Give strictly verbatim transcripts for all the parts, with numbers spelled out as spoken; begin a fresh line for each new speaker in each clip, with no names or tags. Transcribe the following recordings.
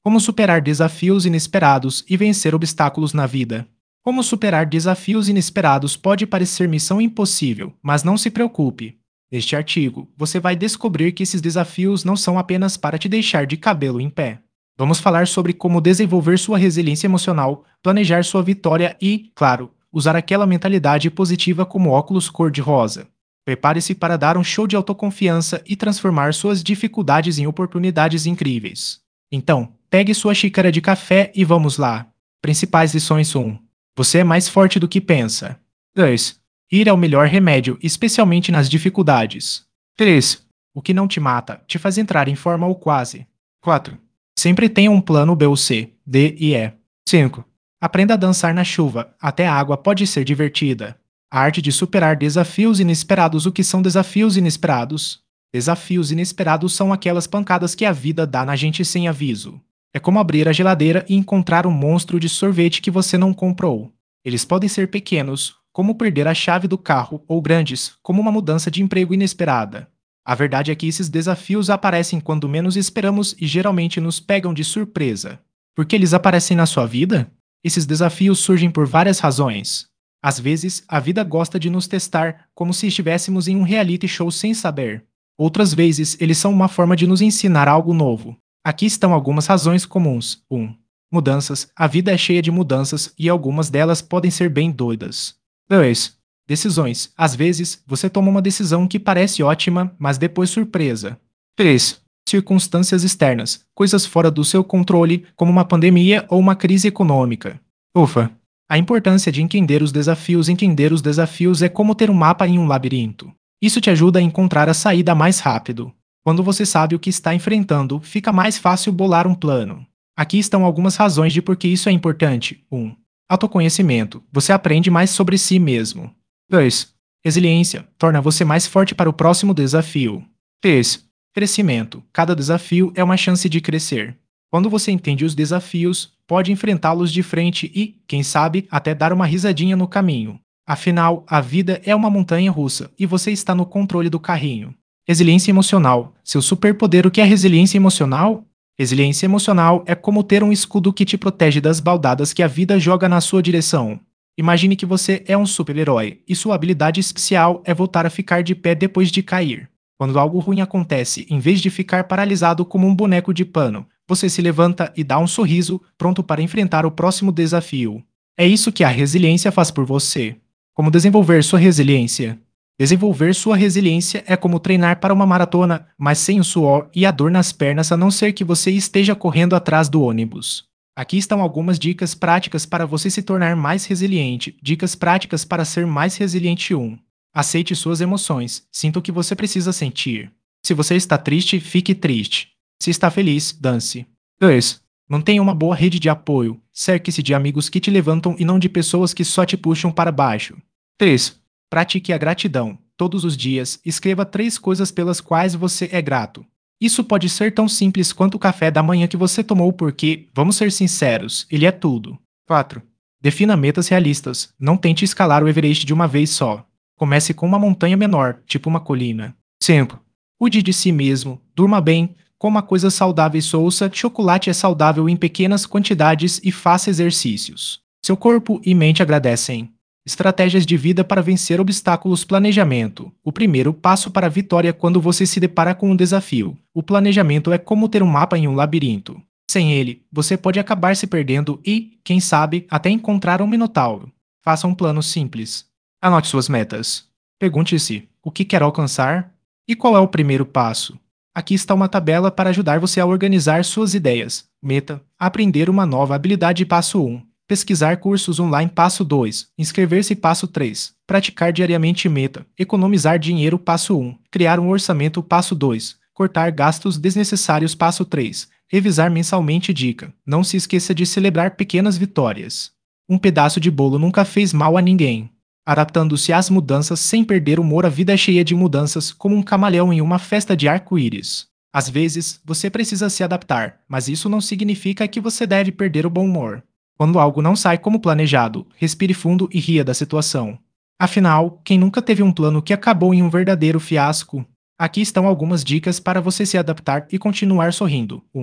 Como superar desafios inesperados e vencer obstáculos na vida. Como superar desafios inesperados pode parecer missão impossível, mas não se preocupe. Neste artigo, você vai descobrir que esses desafios não são apenas para te deixar de cabelo em pé. Vamos falar sobre como desenvolver sua resiliência emocional, planejar sua vitória e, claro, usar aquela mentalidade positiva como óculos cor-de-rosa. Prepare-se para dar um show de autoconfiança e transformar suas dificuldades em oportunidades incríveis. Então, pegue sua xícara de café e vamos lá. Principais lições um. Você é mais forte do que pensa. dois. Ir é o melhor remédio, especialmente nas dificuldades. três. O que não te mata, te faz entrar em forma ou quase. quatro. Sempre tenha um plano B ou C, D e E. cinco. Aprenda a dançar na chuva, até a água pode ser divertida. A arte de superar desafios inesperados. O que são desafios inesperados? Desafios inesperados são aquelas pancadas que a vida dá na gente sem aviso. É como abrir a geladeira e encontrar um monstro de sorvete que você não comprou. Eles podem ser pequenos, como perder a chave do carro, ou grandes, como uma mudança de emprego inesperada. A verdade é que esses desafios aparecem quando menos esperamos e geralmente nos pegam de surpresa. Por que eles aparecem na sua vida? Esses desafios surgem por várias razões. Às vezes, a vida gosta de nos testar, como se estivéssemos em um reality show sem saber. Outras vezes, eles são uma forma de nos ensinar algo novo. Aqui estão algumas razões comuns. um. Mudanças. A vida é cheia de mudanças e algumas delas podem ser bem doidas. dois. Decisões. Às vezes, você toma uma decisão que parece ótima, mas depois surpresa. três. Circunstâncias externas. Coisas fora do seu controle, como uma pandemia ou uma crise econômica. Ufa! A importância de entender os desafios. Entender os desafios é como ter um mapa em um labirinto. Isso te ajuda a encontrar a saída mais rápido. Quando você sabe o que está enfrentando, fica mais fácil bolar um plano. Aqui estão algumas razões de por que isso é importante. um. Autoconhecimento. Você aprende mais sobre si mesmo. dois. Resiliência. Torna você mais forte para o próximo desafio. três. Crescimento. Cada desafio é uma chance de crescer. Quando você entende os desafios, pode enfrentá-los de frente e, quem sabe, até dar uma risadinha no caminho. Afinal, a vida é uma montanha russa e você está no controle do carrinho. Resiliência emocional. Seu superpoder. O que é resiliência emocional? Resiliência emocional é como ter um escudo que te protege das baldadas que a vida joga na sua direção. Imagine que você é um super-herói e sua habilidade especial é voltar a ficar de pé depois de cair. Quando algo ruim acontece, em vez de ficar paralisado como um boneco de pano, você se levanta e dá um sorriso, pronto para enfrentar o próximo desafio. É isso que a resiliência faz por você. Como desenvolver sua resiliência? Desenvolver sua resiliência é como treinar para uma maratona, mas sem o suor e a dor nas pernas, a não ser que você esteja correndo atrás do ônibus. Aqui estão algumas dicas práticas para você se tornar mais resiliente. Dicas práticas para ser mais resiliente. um. Aceite suas emoções. Sinta o que você precisa sentir. Se você está triste, fique triste. Se está feliz, dance. dois. Mantenha uma boa rede de apoio. Cerque-se de amigos que te levantam e não de pessoas que só te puxam para baixo. três. Pratique a gratidão. Todos os dias, escreva três coisas pelas quais você é grato. Isso pode ser tão simples quanto o café da manhã que você tomou porque, vamos ser sinceros, ele é tudo. quatro. Defina metas realistas. Não tente escalar o Everest de uma vez só. Comece com uma montanha menor, tipo uma colina. cinco. Cuide de si mesmo. Durma bem. Coma coisas saudáveis. Ouça, chocolate é saudável em pequenas quantidades e faça exercícios. Seu corpo e mente agradecem. Estratégias de vida para vencer obstáculos. Planejamento. O primeiro passo para a vitória quando você se depara com um desafio. O planejamento é como ter um mapa em um labirinto. Sem ele, você pode acabar se perdendo e, quem sabe, até encontrar um minotauro. Faça um plano simples. Anote suas metas. Pergunte-se: o que quer alcançar? E qual é o primeiro passo? Aqui está uma tabela para ajudar você a organizar suas ideias. Meta: aprender uma nova habilidade. Passo um. Pesquisar cursos online. Passo dois. Inscrever-se. Passo três. Praticar diariamente. Meta: economizar dinheiro. Passo um. Criar um orçamento. Passo dois. Cortar gastos desnecessários. Passo três. Revisar mensalmente. Dica: não se esqueça de celebrar pequenas vitórias. Um pedaço de bolo nunca fez mal a ninguém. Adaptando-se às mudanças sem perder o humor. A vida é cheia de mudanças, como um camaleão em uma festa de arco-íris. Às vezes, você precisa se adaptar, mas isso não significa que você deve perder o bom humor. Quando algo não sai como planejado, respire fundo e ria da situação. Afinal, quem nunca teve um plano que acabou em um verdadeiro fiasco? Aqui estão algumas dicas para você se adaptar e continuar sorrindo. um.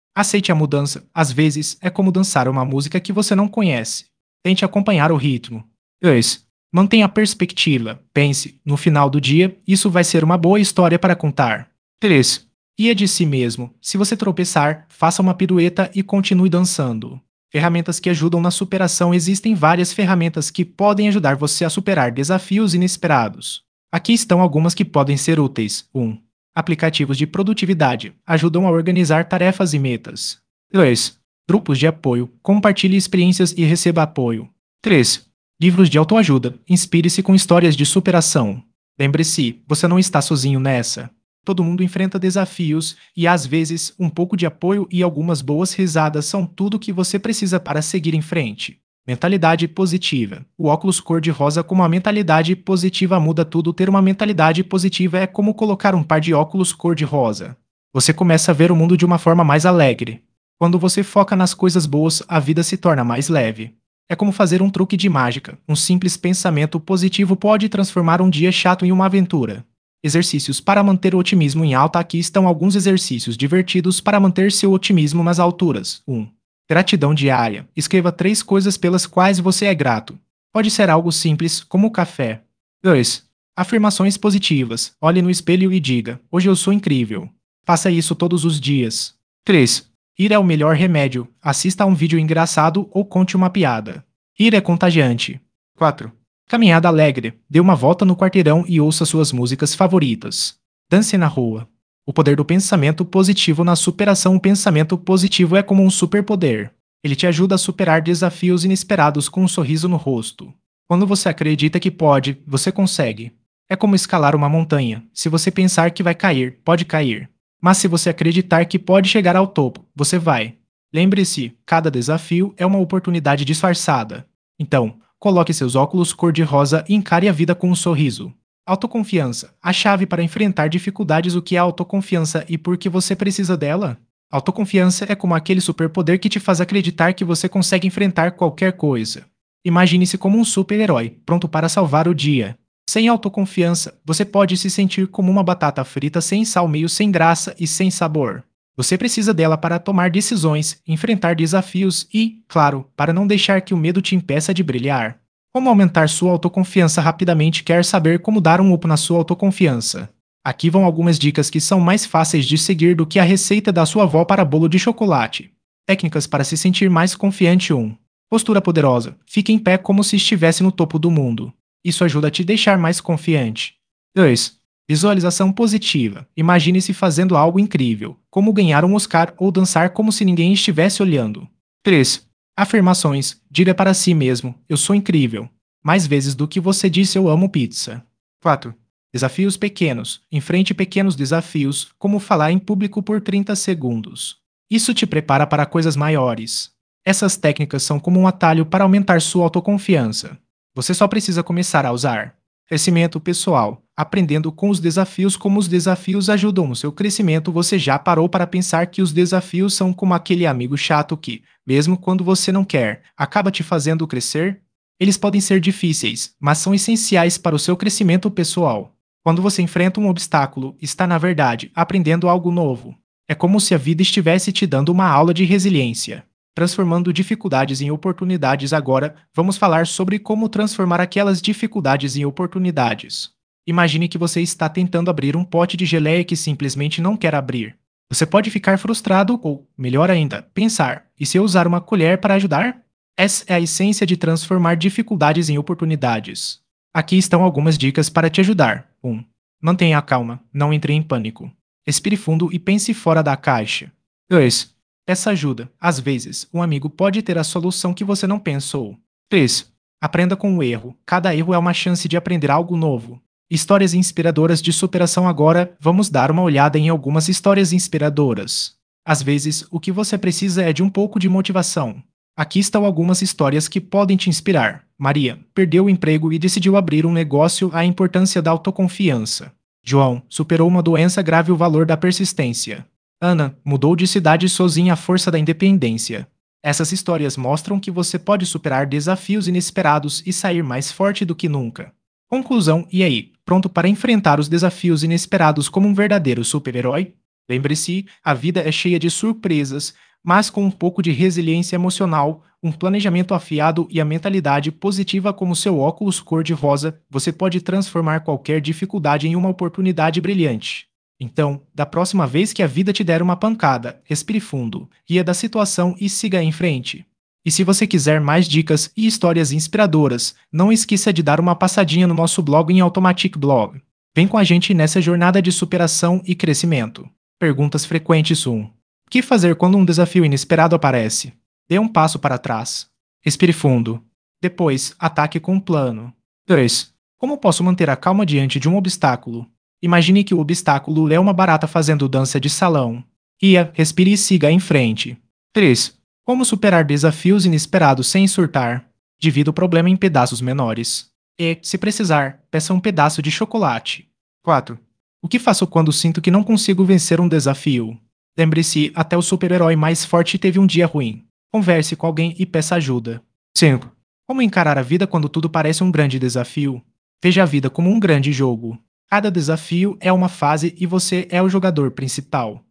Aceite a mudança. Às vezes, é como dançar uma música que você não conhece. Tente acompanhar o ritmo. dois. Mantenha a perspectiva. Pense, no final do dia, isso vai ser uma boa história para contar. três. Ria de si mesmo. Se você tropeçar, faça uma pirueta e continue dançando. Ferramentas que ajudam na superação. Existem várias ferramentas que podem ajudar você a superar desafios inesperados. Aqui estão algumas que podem ser úteis. um. Aplicativos de produtividade ajudam a organizar tarefas e metas. dois. Grupos de apoio. Compartilhe experiências e receba apoio. três. Livros de autoajuda. Inspire-se com histórias de superação. Lembre-se, você não está sozinho nessa. Todo mundo enfrenta desafios e, às vezes, um pouco de apoio e algumas boas risadas são tudo o que você precisa para seguir em frente. Mentalidade positiva. O óculos cor-de-rosa. Como a mentalidade positiva muda tudo. Ter uma mentalidade positiva é como colocar um par de óculos cor-de-rosa. Você começa a ver o mundo de uma forma mais alegre. Quando você foca nas coisas boas, a vida se torna mais leve. É como fazer um truque de mágica. Um simples pensamento positivo pode transformar um dia chato em uma aventura. Exercícios para manter o otimismo em alta. Aqui estão alguns exercícios divertidos para manter seu otimismo nas alturas. um. Gratidão diária. Escreva três coisas pelas quais você é grato. Pode ser algo simples, como o café. dois. Afirmações positivas. Olhe no espelho e diga: hoje eu sou incrível. Faça isso todos os dias. três. Ir é o melhor remédio. Assista a um vídeo engraçado ou conte uma piada. Ir é contagiante. quatro. Caminhada alegre. Dê uma volta no quarteirão e ouça suas músicas favoritas. Dance na rua. O poder do pensamento positivo na superação. O pensamento positivo é como um superpoder. Ele te ajuda a superar desafios inesperados com um sorriso no rosto. Quando você acredita que pode, você consegue. É como escalar uma montanha. Se você pensar que vai cair, pode cair. Mas se você acreditar que pode chegar ao topo, você vai. Lembre-se, cada desafio é uma oportunidade disfarçada. Então, coloque seus óculos cor-de-rosa e encare a vida com um sorriso. Autoconfiança. A chave para enfrentar dificuldades. O que é autoconfiança e por que você precisa dela? Autoconfiança é como aquele superpoder que te faz acreditar que você consegue enfrentar qualquer coisa. Imagine-se como um super-herói, pronto para salvar o dia. Sem autoconfiança, você pode se sentir como uma batata frita sem sal, meio sem graça e sem sabor. Você precisa dela para tomar decisões, enfrentar desafios e, claro, para não deixar que o medo te impeça de brilhar. Como aumentar sua autoconfiança rapidamente? Quer saber como dar um up na sua autoconfiança? Aqui vão algumas dicas que são mais fáceis de seguir do que a receita da sua avó para bolo de chocolate. Técnicas para se sentir mais confiante. um. Postura poderosa. Fique em pé como se estivesse no topo do mundo. Isso ajuda a te deixar mais confiante. dois. Visualização positiva. Imagine-se fazendo algo incrível, como ganhar um Oscar ou dançar como se ninguém estivesse olhando. três. Afirmações. Diga para si mesmo: eu sou incrível. Mais vezes do que você disse eu amo pizza. quatro. Desafios pequenos. Enfrente pequenos desafios, como falar em público por trinta segundos. Isso te prepara para coisas maiores. Essas técnicas são como um atalho para aumentar sua autoconfiança. Você só precisa começar a usar. Crescimento pessoal. Aprendendo com os desafios. Como os desafios ajudam no seu crescimento. Você já parou para pensar que os desafios são como aquele amigo chato que, mesmo quando você não quer, acaba te fazendo crescer? Eles podem ser difíceis, mas são essenciais para o seu crescimento pessoal. Quando você enfrenta um obstáculo, está na verdade aprendendo algo novo. É como se a vida estivesse te dando uma aula de resiliência. Transformando dificuldades em oportunidades. Agora, vamos falar sobre como transformar aquelas dificuldades em oportunidades. Imagine que você está tentando abrir um pote de geleia que simplesmente não quer abrir. Você pode ficar frustrado ou, melhor ainda, pensar: e se eu usar uma colher para ajudar? Essa é a essência de transformar dificuldades em oportunidades. Aqui estão algumas dicas para te ajudar. um. Mantenha a calma, não entre em pânico. Respire fundo e pense fora da caixa. dois. Peça ajuda. Às vezes, um amigo pode ter a solução que você não pensou. três. Aprenda com o erro. Cada erro é uma chance de aprender algo novo. Histórias inspiradoras de superação. Agora, vamos dar uma olhada em algumas histórias inspiradoras. Às vezes, o que você precisa é de um pouco de motivação. Aqui estão algumas histórias que podem te inspirar. Maria perdeu o emprego e decidiu abrir um negócio. A importância da autoconfiança. João superou uma doença grave. O valor da persistência. Ana mudou de cidade sozinha. A força da independência. Essas histórias mostram que você pode superar desafios inesperados e sair mais forte do que nunca. Conclusão: e aí, pronto para enfrentar os desafios inesperados como um verdadeiro super-herói? Lembre-se, a vida é cheia de surpresas, mas com um pouco de resiliência emocional, um planejamento afiado e a mentalidade positiva como seu óculos cor-de-rosa, você pode transformar qualquer dificuldade em uma oportunidade brilhante. Então, da próxima vez que a vida te der uma pancada, respire fundo, ria da situação e siga em frente. E se você quiser mais dicas e histórias inspiradoras, não esqueça de dar uma passadinha no nosso blog em Automatic Blog. Vem com a gente nessa jornada de superação e crescimento. Perguntas frequentes um. O que fazer quando um desafio inesperado aparece? Dê um passo para trás. Respire fundo. Depois, ataque com um plano. dois. Como posso manter a calma diante de um obstáculo? Imagine que o obstáculo é uma barata fazendo dança de salão. Ria, respire e siga em frente. três. Como superar desafios inesperados sem surtar? Divida o problema em pedaços menores. E, se precisar, peça um pedaço de chocolate. quatro. O que faço quando sinto que não consigo vencer um desafio? Lembre-se, até o super-herói mais forte teve um dia ruim. Converse com alguém e peça ajuda. cinco. Como encarar a vida quando tudo parece um grande desafio? Veja a vida como um grande jogo. Cada desafio é uma fase e você é o jogador principal.